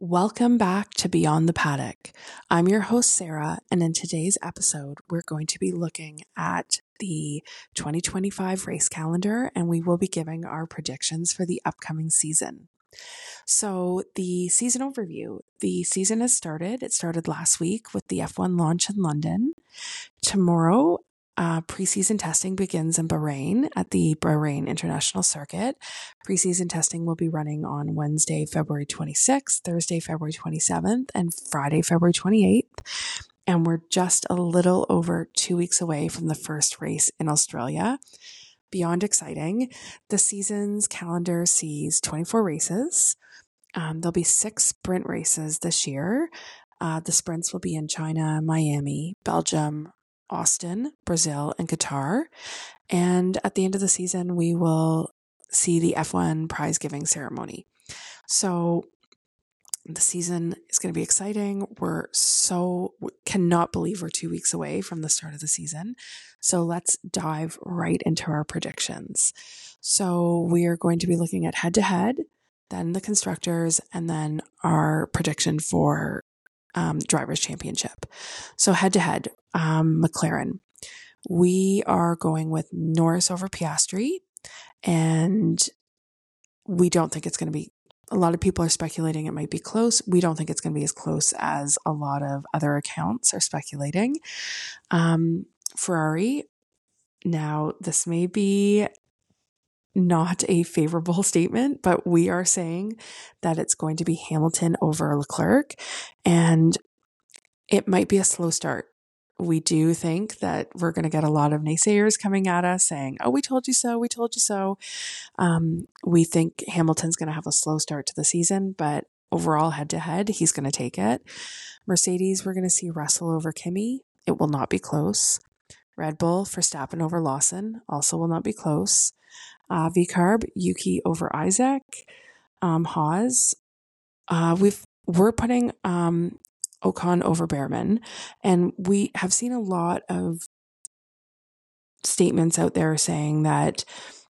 Welcome back to Beyond the Paddock. I'm your host, Sarah, and in today's episode, we're going to be looking at the 2025 race calendar, and we will be giving our predictions for the upcoming season. So the season overview. The season has started. It started last week with the F1 launch in London. Tomorrow, preseason testing begins in Bahrain at the Bahrain International Circuit. Preseason testing will be running on Wednesday, February 26th, Thursday, February 27th, and Friday, February 28th. And we're just a little over 2 weeks away from the first race in Australia. Beyond exciting, the season's calendar sees 24 races. There'll be 6 sprint races this year. The sprints will be in China, Miami, Belgium, Austin, Brazil, and Qatar. And at the end of the season, we will see the F1 prize giving ceremony. So the season is going to be exciting. We cannot believe we're 2 weeks away from the start of the season. So let's dive right into our predictions. So we are going to be looking at head to head, then the constructors, and then our prediction for Drivers' Championship. So head to head, McLaren. We are going with Norris over Piastri, and we don't think it's going to be, a lot of people are speculating it might be close. We don't think it's going to be as close as a lot of other accounts are speculating. Ferrari. Now, this may be not a favorable statement, but we are saying that it's going to be Hamilton over Leclerc, and it might be a slow start. We do think that we're going to get a lot of naysayers coming at us saying, oh, we told you so, we told you so. We think Hamilton's going to have a slow start to the season, but overall head to head, he's going to take it. Mercedes, we're going to see Russell over Kimi. It will not be close. Red Bull, Verstappen over Lawson, also will not be close. VCARB, Yuki over Isaac. Haas, we're putting Ocon over Behrman, and we have seen a lot of statements out there saying that,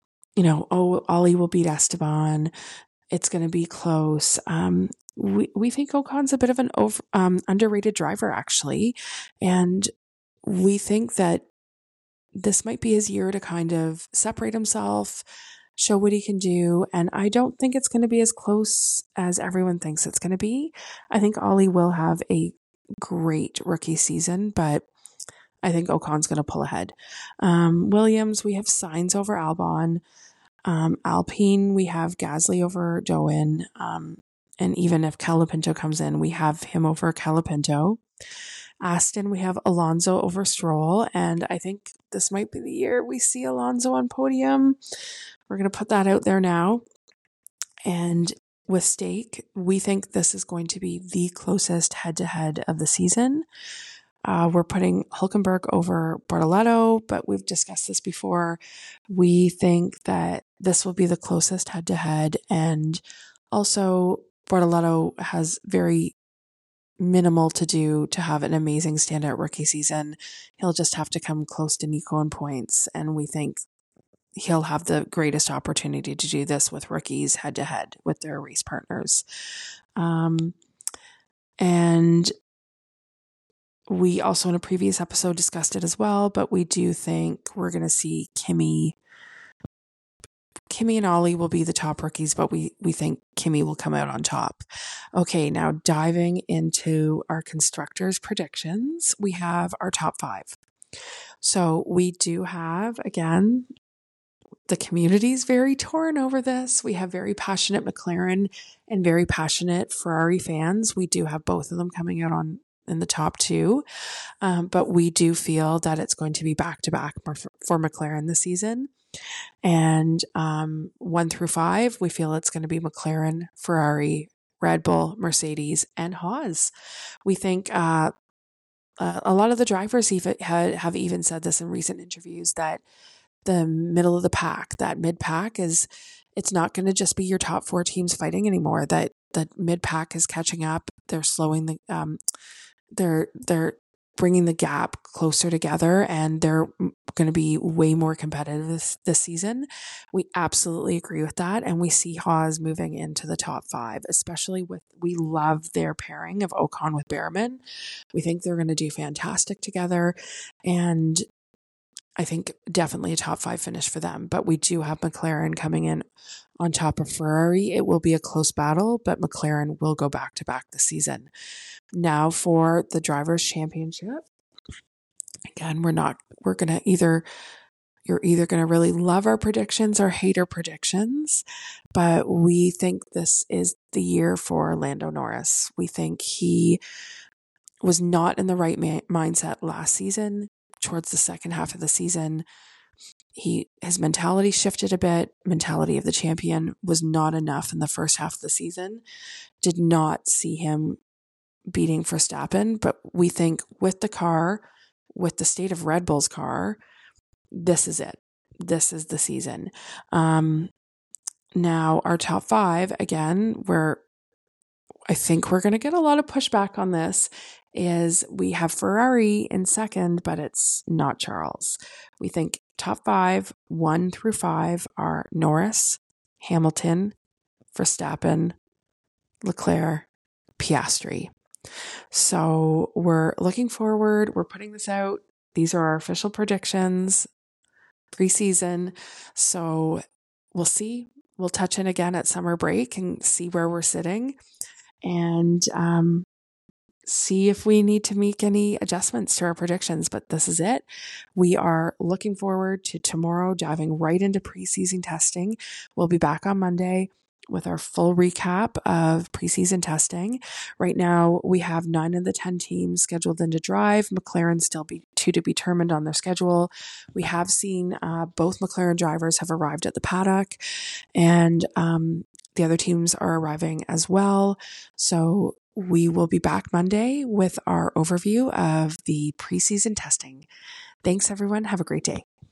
Ollie will beat Esteban. It's going to be close. We think Ocon's a bit of an underrated driver, actually, and we think that this might be his year to kind of separate himself, show what he can do. And I don't think it's going to be as close as everyone thinks it's going to be. I think Ollie will have a great rookie season, but I think Ocon's going to pull ahead. Williams, we have Sainz over Albon. Alpine, we have Gasly over Doan. And even if Calapinto comes in, we have him over Calapinto. Aston, we have Alonso over Stroll, and I think this might be the year we see Alonso on podium. We're going to put that out there now. And with Stake, we think this is going to be the closest head-to-head of the season. We're putting Hülkenberg over Bortoleto, but we've discussed this before. We think that this will be the closest head-to-head, and also Bortoleto has very minimal to do to have an amazing standout rookie season. He'll just have to come close to Nico in points, and we think he'll have the greatest opportunity to do this with rookies head to head with their race partners. And we also in a previous episode discussed it as well, but we do think we're going to see Kimi and Ollie will be the top rookies, but we think Kimi will come out on top. Okay, now diving into our constructors' predictions, we have our top 5. So we do have, again, the community's very torn over this. We have very passionate McLaren and very passionate Ferrari fans. We do have both of them coming out in the top 2, but we do feel that it's going to be back-to-back for McLaren this season. And 1 through 5, we feel it's going to be McLaren, Ferrari, Red Bull, Mercedes, and Haas. We think a lot of the drivers have even said this in recent interviews, that the middle of the pack, that mid-pack, it's not going to just be your top 4 teams fighting anymore, that the mid-pack is catching up. They're slowing they're bringing the gap closer together, and they're going to be way more competitive this season. We absolutely agree with that. And we see Haas moving into the top 5, especially we love their pairing of Ocon with Behrman. We think they're going to do fantastic together. And I think definitely a top 5 finish for them. But we do have McLaren coming in on top of Ferrari. It will be a close battle, but McLaren will go back to back this season. Now for the Drivers' Championship. Again, you're either going to really love our predictions or hate our predictions, but we think this is the year for Lando Norris. We think he was not in the right mindset last season. Towards the second half of the season, his mentality shifted a bit. Mentality of the champion was not enough in the first half of the season. Did not see him beating Verstappen, but we think with the car, with the state of Red Bull's car, this is it. This is the season. Now our top 5, again, I think we're going to get a lot of pushback on this, is we have Ferrari in second, but it's not Charles. We think top 5, 1 through 5 are Norris, Hamilton, Verstappen, Leclerc, Piastri. So we're looking forward. We're putting this out. These are our official predictions preseason. So we'll see. We'll touch in again at summer break and see where we're sitting, and see if we need to make any adjustments to our predictions. But this is it. We are looking forward to tomorrow, diving right into preseason testing. We'll be back on Monday with our full recap of preseason testing. Right now, we have 9 of the 10 teams scheduled in to drive. McLaren still to be determined on their schedule. We have seen both McLaren drivers have arrived at the paddock, and the other teams are arriving as well. So we will be back Monday with our overview of the preseason testing. Thanks, everyone. Have a great day.